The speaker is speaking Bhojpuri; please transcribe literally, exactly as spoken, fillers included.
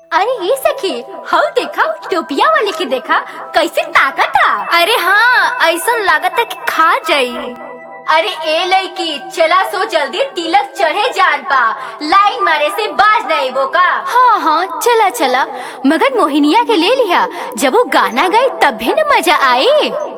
अरे ये सखी, हौ देखा टोपिया वाले के देखा कैसे ताकत आ। अरे हाँ, ऐसा लागत है कि खा जाई। अरे ए लड़की, चला सो जल्दी, तिलक चढ़े जान पा, लाइन मारे से बाज नहीं वो का। हाँ हाँ चला चला, मगर मोहिनिया के ले लिया, जब वो गाना गाए तब भी न मजा आए।